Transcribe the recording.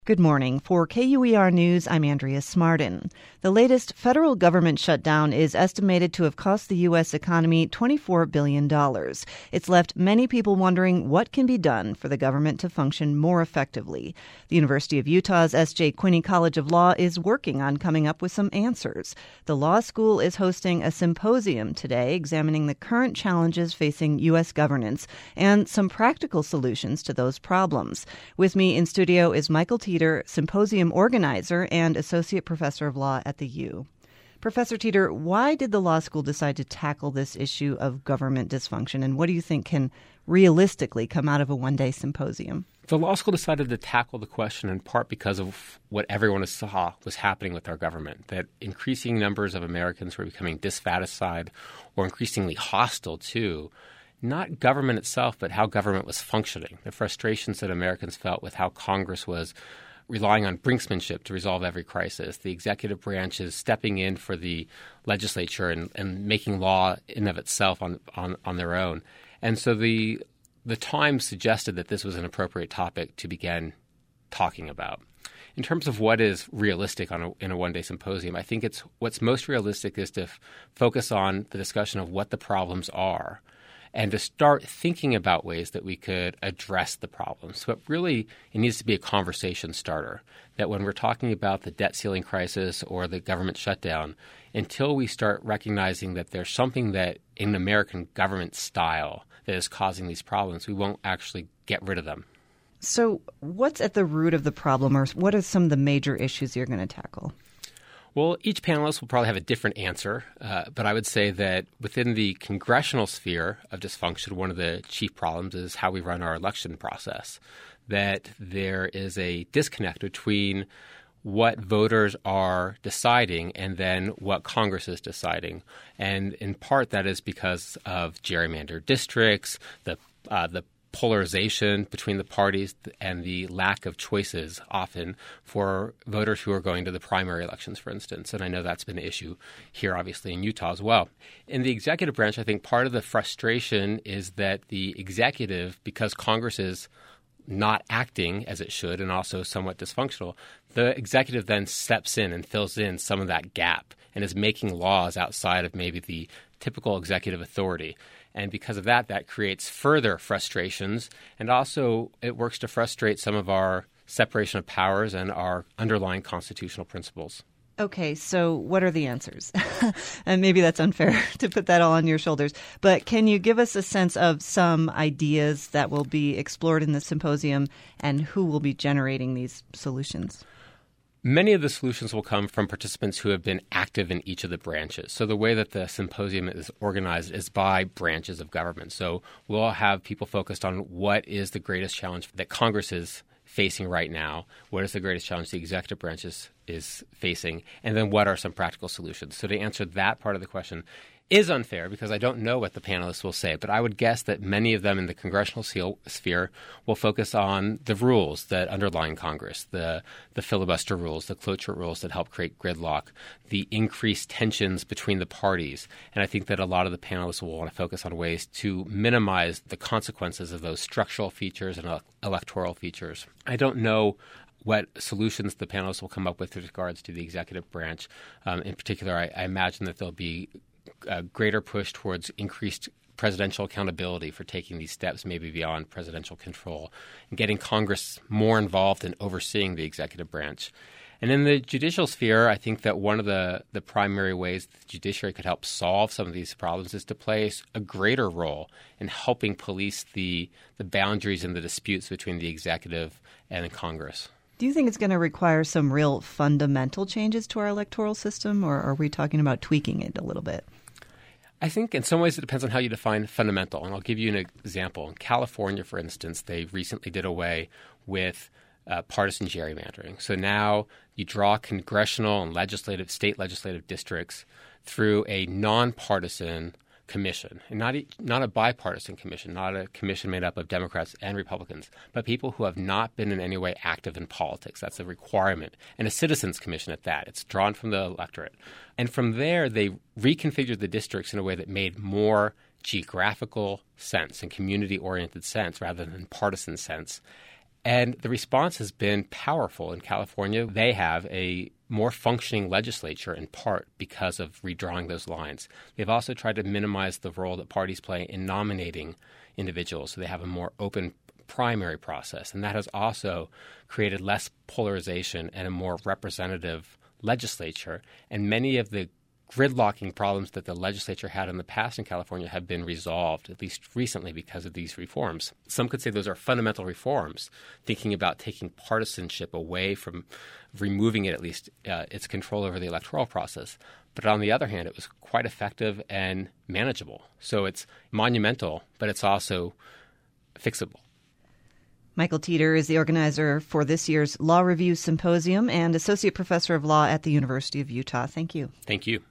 Good morning. For KUER News, I'm Andrea Smartin. The latest federal government shutdown is estimated to have cost the U.S. economy $24 billion. It's left many people wondering what can be done for the government to function more effectively. The University of Utah's S.J. Quinney College of Law is working on coming up with some answers. The law school is hosting a symposium today examining the current challenges facing U.S. governance and some practical solutions to those problems. With me in studio is Michael Teeter, symposium organizer and associate professor of law at the U. Professor Teeter, why did the law school decide to tackle this issue of government dysfunction, and what do you think can realistically come out of a one-day symposium? The law school decided to tackle the question in part because of what everyone saw was happening with our government, that increasing numbers of Americans were becoming dissatisfied or increasingly hostile to not government itself, but how government was functioning, the frustrations that Americans felt with how Congress was relying on brinksmanship to resolve every crisis, the executive branch is stepping in for the legislature and making law in and of itself on their own. And so the Times suggested that this was an appropriate topic to begin talking about. In terms of what is realistic in a one-day symposium, I think what's most realistic is to focus on the discussion of what the problems are, and to start thinking about ways that we could address the problems. But really, it needs to be a conversation starter, that when we're talking about the debt ceiling crisis or the government shutdown, until we start recognizing that there's something that in American government style that is causing these problems, we won't actually get rid of them. So what's at the root of the problem, or what are some of the major issues you're going to tackle? Well, each panelist will probably have a different answer, but I would say that within the congressional sphere of dysfunction, one of the chief problems is how we run our election process, that there is a disconnect between what voters are deciding and then what Congress is deciding. And in part, that is because of gerrymandered districts, the polarization between the parties, and the lack of choices often for voters who are going to the primary elections, for instance. And I know that's been an issue here, obviously, in Utah as well. In the executive branch, I think part of the frustration is that the executive, because Congress is not acting as it should and also somewhat dysfunctional, the executive then steps in and fills in some of that gap and is making laws outside of maybe the typical executive authority. And because of that, that creates further frustrations. And also it works to frustrate some of our separation of powers and our underlying constitutional principles. Okay, so what are the answers? And maybe that's unfair to put that all on your shoulders. But can you give us a sense of some ideas that will be explored in the symposium and who will be generating these solutions? Many of the solutions will come from participants who have been active in each of the branches. So the way that the symposium is organized is by branches of government. So we'll have people focused on what is the greatest challenge that Congress is facing right now, what is the greatest challenge the executive branch is facing, and then what are some practical solutions. So to answer that part of the question is unfair because I don't know what the panelists will say, but I would guess that many of them in the congressional sphere will focus on the rules that underline Congress, the filibuster rules, the cloture rules that help create gridlock, the increased tensions between the parties. And I think that a lot of the panelists will want to focus on ways to minimize the consequences of those structural features and electoral features. I don't know what solutions the panelists will come up with regards to the executive branch. In particular, I imagine that there'll be a greater push towards increased presidential accountability for taking these steps maybe beyond presidential control and getting Congress more involved in overseeing the executive branch. And in the judicial sphere, I think that one of the primary ways the judiciary could help solve some of these problems is to play a greater role in helping police the boundaries and the disputes between the executive and the Congress. Do you think it's going to require some real fundamental changes to our electoral system, or are we talking about tweaking it a little bit? I think in some ways it depends on how you define fundamental. And I'll give you an example. In California, for instance, they recently did away with partisan gerrymandering. So now you draw congressional and state legislative districts through a nonpartisan commission, and not a bipartisan commission, not a commission made up of Democrats and Republicans, but people who have not been in any way active in politics. That's a requirement. And a citizens commission at that. It's drawn from the electorate. And from there, they reconfigured the districts in a way that made more geographical sense and community-oriented sense rather than partisan sense. And the response has been powerful. In California, they have a more functioning legislature in part because of redrawing those lines. They've also tried to minimize the role that parties play in nominating individuals, so they have a more open primary process. And that has also created less polarization and a more representative legislature. And many of the gridlocking problems that the legislature had in the past in California have been resolved, at least recently, because of these reforms. Some could say those are fundamental reforms, thinking about taking partisanship away from removing it, at least its control over the electoral process. But on the other hand, it was quite effective and manageable. So it's monumental, but it's also fixable. Michael Teeter is the organizer for this year's Law Review Symposium and Associate Professor of Law at the University of Utah. Thank you. Thank you.